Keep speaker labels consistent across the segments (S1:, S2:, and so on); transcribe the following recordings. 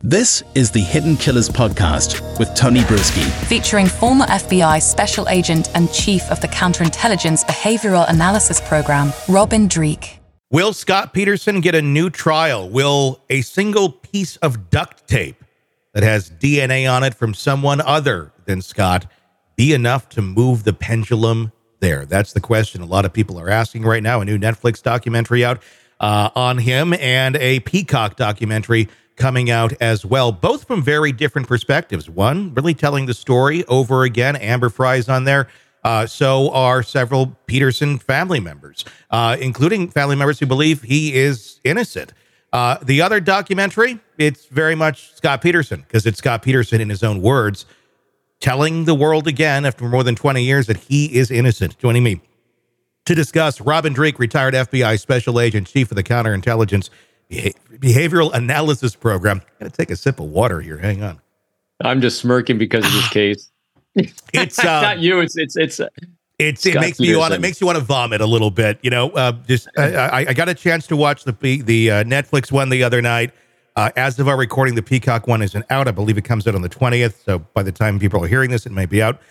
S1: This is the Hidden Killers podcast with Tony Brueski.
S2: Featuring former FBI Special Agent and Chief of the Counterintelligence Behavioral Analysis Program, Robin Dreeke.
S3: Will Scott Peterson get a new trial? Will a single piece of duct tape that has DNA on it from someone other than Scott be enough to move the pendulum there? That's the question a lot of people are asking right now. A new Netflix documentary out on him and a Peacock documentary coming out as well, both from very different perspectives. One, really telling the story over again. Amber Frey's on there. So are several Peterson family members, including family members who believe he is innocent. The other documentary, it's very much Scott Peterson, because it's Scott Peterson in his own words, telling the world again after more than 20 years that he is innocent. Joining me to discuss, Robin Dreeke, retired FBI Special Agent, Chief of the Counterintelligence Behavioral Analysis Program. Got to take a sip of water here. Hang on.
S4: I'm just smirking because of this case.
S3: It's
S4: not you. It
S3: makes you want to vomit a little bit. You know, I got a chance to watch the Netflix one the other night. As of our recording, the Peacock one isn't out. I believe it comes out on the 20th. So by the time people are hearing this, it may be out.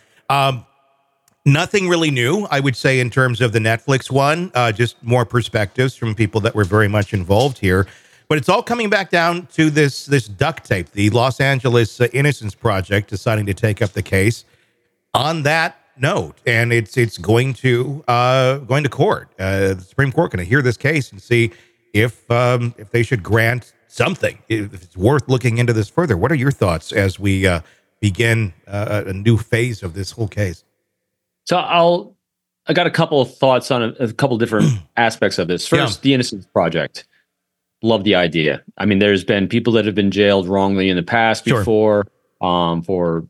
S3: Nothing really new, I would say, in terms of the Netflix one, just more perspectives from people that were very much involved here. But it's all coming back down to this duct tape, the Los Angeles Innocence Project deciding to take up the case on that note. And it's going to court. The Supreme Court going to hear this case and see if they should grant something, if it's worth looking into this further. What are your thoughts as we begin a new phase of this whole case?
S4: So I got a couple of thoughts on a couple different aspects of this. First, The Innocence Project. Love the idea. I mean, there's been people that have been jailed wrongly in the past before, for,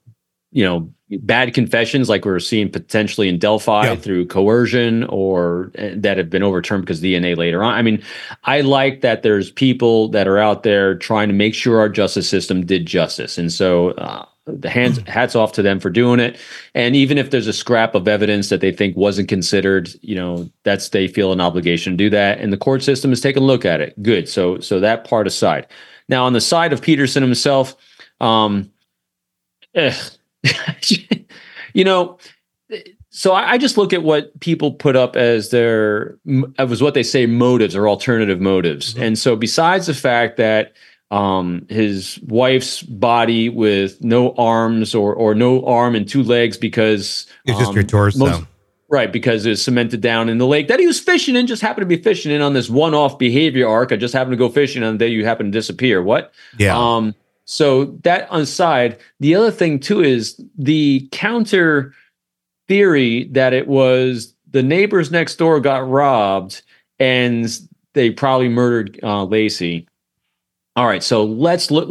S4: bad confessions like we're seeing potentially in Delphi through coercion or that have been overturned because of DNA later on. I mean, I like that there's people that are out there trying to make sure our justice system did justice. And so, hats off to them for doing it. And even if there's a scrap of evidence that they think wasn't considered, they feel an obligation to do that. And the court system is taking a look at it. Good. So that part aside. Now, on the side of Peterson himself, so I just look at what people put up as what they say motives or alternative motives. Mm-hmm. And so besides the fact that his wife's body with no arms or no arm and two legs because
S3: it's just your torso.
S4: Right, because it was cemented down in the lake that he was fishing in, just happened to be fishing in on this one-off behavior arc. I just happened to go fishing on the day you happen to disappear. What?
S3: Yeah.
S4: So that on side, the other thing too is the counter theory that it was the neighbors next door got robbed and they probably murdered Laci. All right, so let's look.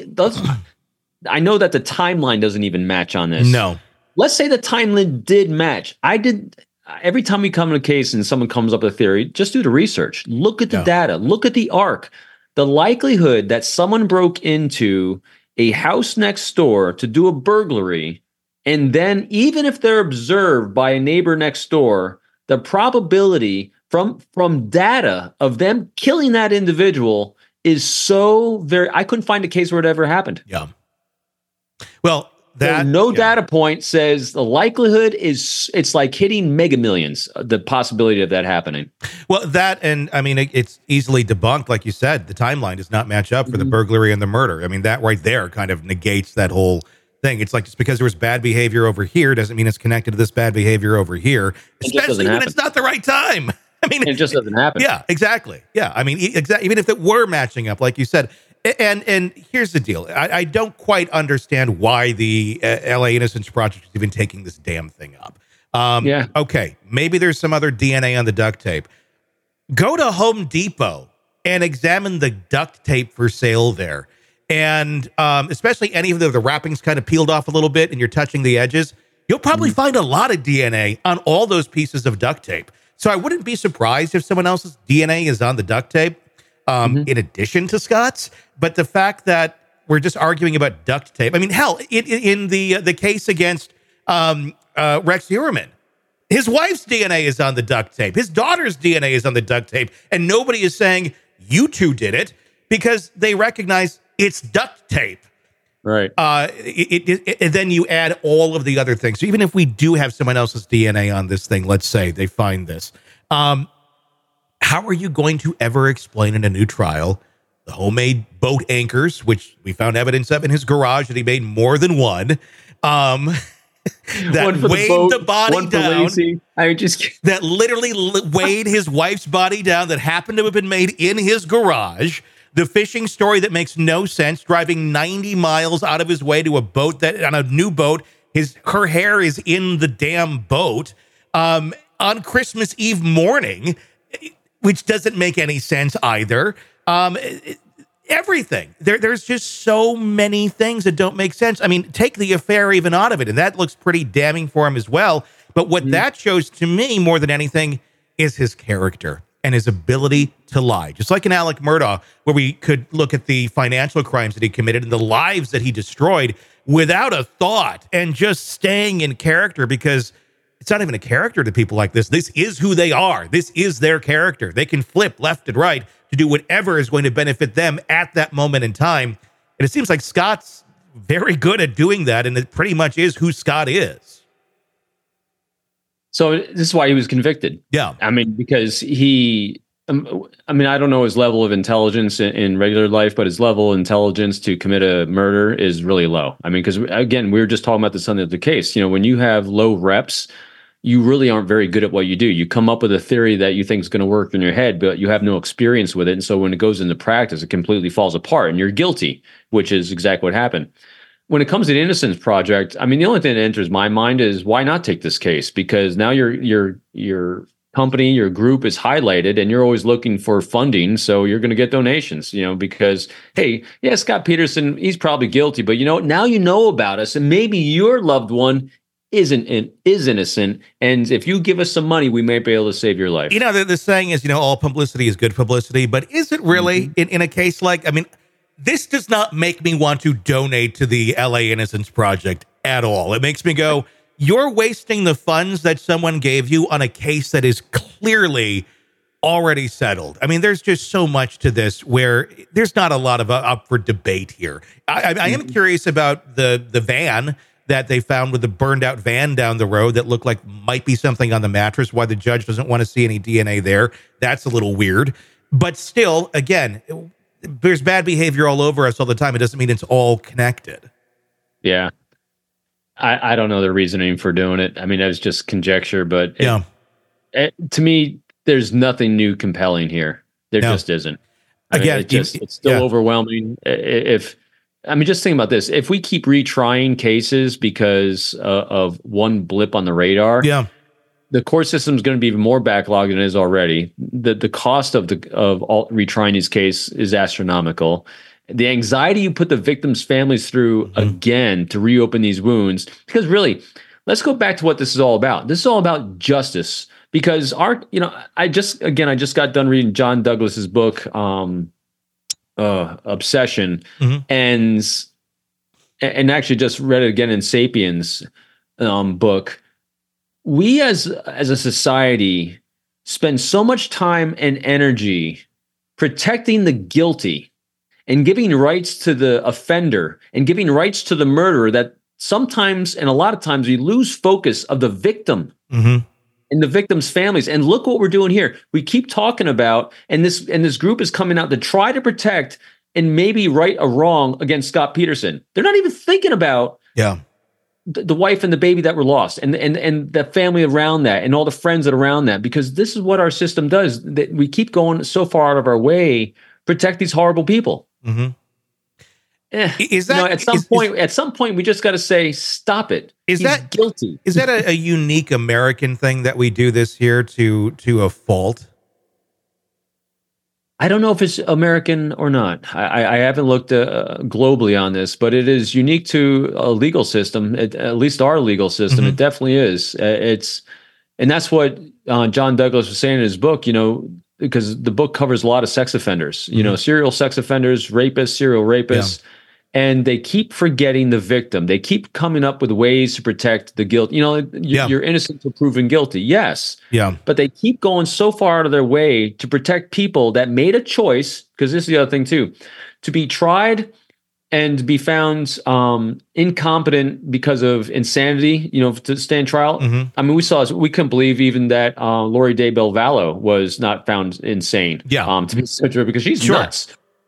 S4: I know that the timeline doesn't even match on this.
S3: No.
S4: Let's say the timeline did match. Every time we come to a case and someone comes up with a theory, just do the research. Look at the data. Look at the arc. The likelihood that someone broke into a house next door to do a burglary, and then even if they're observed by a neighbor next door, the probability from data of them killing that individual is so very. I couldn't find a case where it ever happened.
S3: Yeah. Well,
S4: data point says the likelihood it's like hitting Mega Millions, the possibility of that happening.
S3: Well, that, and I mean, it's easily debunked. Like you said, the timeline does not match up for the burglary and the murder. I mean, that right there kind of negates that whole thing. It's like, just because there was bad behavior over here doesn't mean it's connected to this bad behavior over here, especially when it's not the right time. I mean,
S4: it just doesn't happen.
S3: Yeah, exactly. Yeah. I mean, even if it were matching up, like you said. And here's the deal. I don't quite understand why the LA Innocence Project is even taking this damn thing up. Okay, maybe there's some other DNA on the duct tape. Go to Home Depot and examine the duct tape for sale there. And especially any of the wrappings kind of peeled off a little bit and you're touching the edges, you'll probably find a lot of DNA on all those pieces of duct tape. So I wouldn't be surprised if someone else's DNA is on the duct tape. In addition to Scott's, but the fact that we're just arguing about duct tape. I mean, hell, in the case against Rex Heuermann, his wife's DNA is on the duct tape. His daughter's DNA is on the duct tape, and nobody is saying you two did it. because they recognize it's duct tape.
S4: Right.
S3: And then you add all of the other things. So even if we do have someone else's DNA on this thing, let's say they find this, how are you going to ever explain in a new trial the homemade boat anchors, which we found evidence of in his garage that he made more than one, that weighed the body down, that literally weighed his wife's body down, that happened to have been made in his garage. The fishing story that makes no sense, driving 90 miles out of his way to a boat that on a new boat, her hair is in the damn boat on Christmas Eve morning, which doesn't make any sense either. Everything. There's just so many things that don't make sense. I mean, take the affair even out of it, and that looks pretty damning for him as well. But what that shows to me more than anything is his character and his ability to lie. Just like in Alec Murdaugh, where we could look at the financial crimes that he committed and the lives that he destroyed without a thought and just staying in character, because it's not even a character to people like this. This is who they are. This is their character. They can flip left and right to do whatever is going to benefit them at that moment in time. And it seems like Scott's very good at doing that, and it pretty much is who Scott is.
S4: So this is why he was convicted.
S3: Yeah.
S4: I mean, because I don't know his level of intelligence in regular life, but his level of intelligence to commit a murder is really low. I mean, because again, we were just talking about this on the other case. You know, when you have low reps, you really aren't very good at what you do. You come up with a theory that you think is going to work in your head, but you have no experience with it. And so when it goes into practice, it completely falls apart and you're guilty, which is exactly what happened. When it comes to the Innocence Project, I mean, the only thing that enters my mind is why not take this case? Because now your company, your group is highlighted and you're always looking for funding. So you're going to get donations, you know, because, hey, yeah, Scott Peterson, he's probably guilty, but you know, now you know about us and maybe your loved one is innocent. And if you give us some money, we may be able to save your life.
S3: You know, the saying is, you know, all publicity is good publicity, but is it really in a case like, I mean, this does not make me want to donate to the LA Innocence Project at all. It makes me go, you're wasting the funds that someone gave you on a case that is clearly already settled. I mean, there's just so much to this where there's not a lot of up for debate here. I am curious about the van that they found with the burned out van down the road that looked like might be something on the mattress, why the judge doesn't want to see any DNA there. That's a little weird. But still, again, there's bad behavior all over us all the time. It doesn't mean it's all connected.
S4: Yeah. I don't know the reasoning for doing it. I mean, that was just conjecture, but to me, there's nothing new compelling here. There just isn't.
S3: Again,
S4: it's still overwhelming. Just think about this. If we keep retrying cases because of one blip on the radar, the court system is going to be even more backlogged than it is already. The cost of retrying these cases is astronomical. The anxiety you put the victims' families through again to reopen these wounds, because really, let's go back to what this is all about. This is all about justice. Because I just got done reading John Douglas's book, Obsession, and actually just read it again in Sapiens book. We as a society spend so much time and energy protecting the guilty and giving rights to the offender and giving rights to the murderer that sometimes and a lot of times we lose focus of the victim and the victims' families. And look what we're doing here. We keep talking about, and this group is coming out to try to protect and maybe right a wrong against Scott Peterson. They're not even thinking about the wife and the baby that were lost and the family around that and all the friends that are around that, because this is what our system does. That we keep going so far out of our way, protect these horrible people.
S3: Is that
S4: at some point we just got to say, stop it. He's guilty?
S3: Is that a unique American thing that we do this here to a fault?
S4: I don't know if it's American or not. I haven't looked globally on this, but it is unique to a legal system, at least our legal system. It definitely is. And that's what John Douglas was saying in his book, because the book covers a lot of sex offenders, serial sex offenders, rapists, serial rapists. And they keep forgetting the victim. They keep coming up with ways to protect the guilt. You're innocent until proven guilty. Yes.
S3: Yeah.
S4: But they keep going so far out of their way to protect people that made a choice, because this is the other thing too, to be tried and be found incompetent because of insanity, to stand trial.
S3: Mm-hmm.
S4: I mean, we couldn't believe even that Lori Day Belvallo was not found insane.
S3: Yeah.
S4: To be sure, because she's nuts.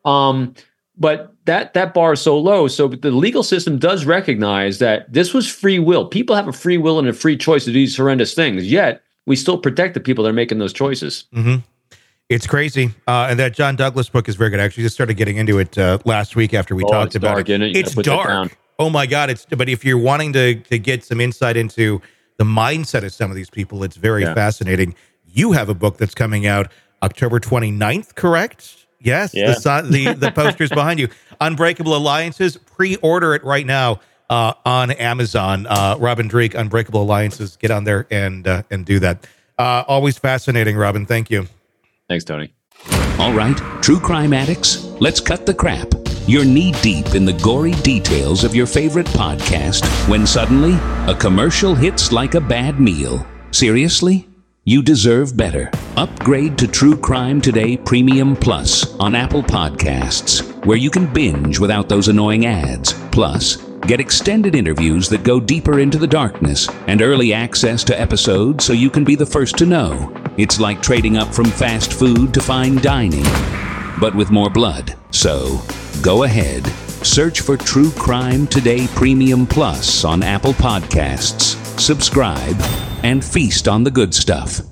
S4: But that bar is so low. So the legal system does recognize that this was free will. People have a free will and a free choice to do these horrendous things. Yet we still protect the people that are making those choices.
S3: Mm-hmm. It's crazy. And that John Douglas book is very good. I actually just started getting into it last week after we talked about
S4: dark,
S3: it. It's dark. Oh my God. But if you're wanting to get some insight into the mindset of some of these people, it's very fascinating. You have a book that's coming out October 29th, correct? Yes, yeah. The posters behind you. Unbreakable Alliances. Pre-order it right now on Amazon. Robin Dreeke, Unbreakable Alliances. Get on there and do that. Always fascinating, Robin. Thank you.
S4: Thanks, Tony.
S5: All right, true crime addicts, let's cut the crap. You're knee-deep in the gory details of your favorite podcast when suddenly a commercial hits like a bad meal. Seriously? You deserve better. Upgrade to True Crime Today Premium Plus on Apple Podcasts, where you can binge without those annoying ads. Plus, get extended interviews that go deeper into the darkness and early access to episodes so you can be the first to know. It's like trading up from fast food to fine dining, but with more blood. So, go ahead. Search for True Crime Today Premium Plus on Apple Podcasts. Subscribe and feast on the good stuff.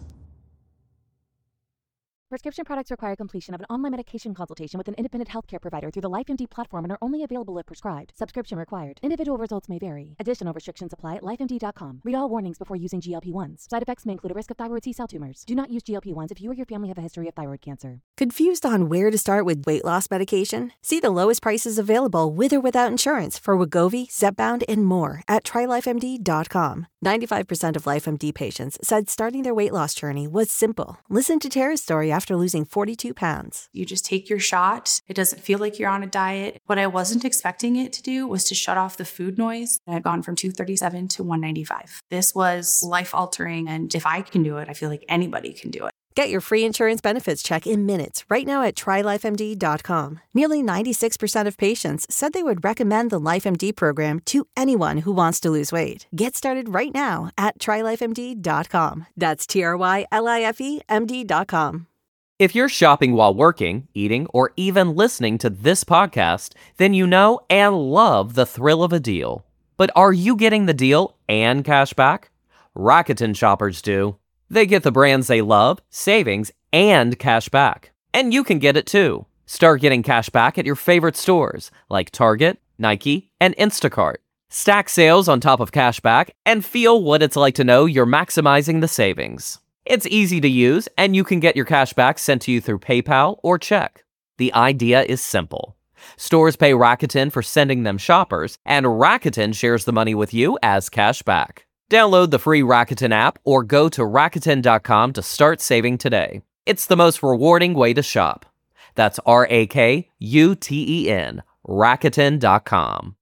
S6: Prescription products require completion of an online medication consultation with an independent healthcare provider through the LifeMD platform and are only available if prescribed. Subscription required. Individual results may vary. Additional restrictions apply at lifemd.com. Read all warnings before using GLP-1s. Side effects may include a risk of thyroid C-cell tumors. Do not use GLP-1s if you or your family have a history of thyroid cancer.
S7: Confused on where to start with weight loss medication? See the lowest prices available with or without insurance for Wegovy, Zepbound, and more at TryLifeMD.com. 95% of LifeMD patients said starting their weight loss journey was simple. Listen to Tara's story after losing 42 pounds.
S8: You just take your shot. It doesn't feel like you're on a diet. What I wasn't expecting it to do was to shut off the food noise. I had gone from 237 to 195. This was life-altering, and if I can do it, I feel like anybody can do it.
S7: Get your free insurance benefits check in minutes right now at TryLifeMD.com. Nearly 96% of patients said they would recommend the LifeMD program to anyone who wants to lose weight. Get started right now at TryLifeMD.com. That's TryLifeMD.com.
S9: If you're shopping while working, eating, or even listening to this podcast, then you know and love the thrill of a deal. But are you getting the deal and cash back? Rakuten shoppers do. They get the brands they love, savings, and cash back. And you can get it too. Start getting cash back at your favorite stores like Target, Nike, and Instacart. Stack sales on top of cash back and feel what it's like to know you're maximizing the savings. It's easy to use, and you can get your cash back sent to you through PayPal or check. The idea is simple. Stores pay Rakuten for sending them shoppers, and Rakuten shares the money with you as cash back. Download the free Rakuten app or go to Rakuten.com to start saving today. It's the most rewarding way to shop. That's Rakuten, Rakuten.com.